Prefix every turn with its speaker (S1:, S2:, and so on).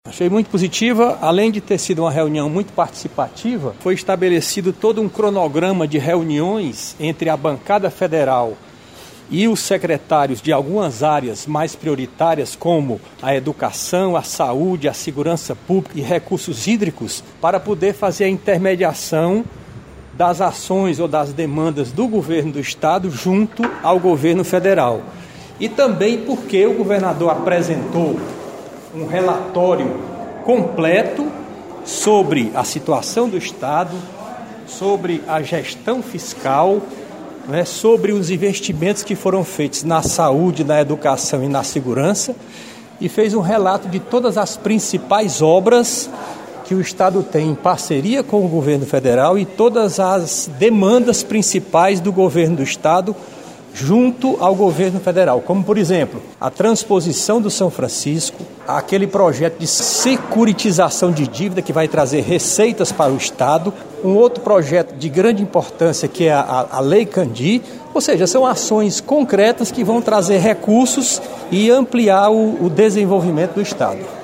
S1: Achei muito positiva, além de ter sido uma reunião muito participativa, foi estabelecido todo um cronograma de reuniões entre a bancada federal e os secretários de algumas áreas mais prioritárias, como a educação, a saúde, a segurança pública e recursos hídricos, para poder fazer a intermediação das ações ou das demandas do governo do estado junto ao governo federal. E também porque o governador apresentou um relatório completo sobre a situação do estado, sobre a gestão fiscal, sobre os investimentos que foram feitos na saúde, na educação e na segurança, e fez um relato de todas as principais obras que o estado tem em parceria com o governo federal e todas as demandas principais do governo do estado junto ao governo federal, como, por exemplo, a transposição do São Francisco, aquele projeto de securitização de dívida que vai trazer receitas para o estado, um outro projeto de grande importância que é a Lei Candir, ou seja, são ações concretas que vão trazer recursos e ampliar o desenvolvimento do estado.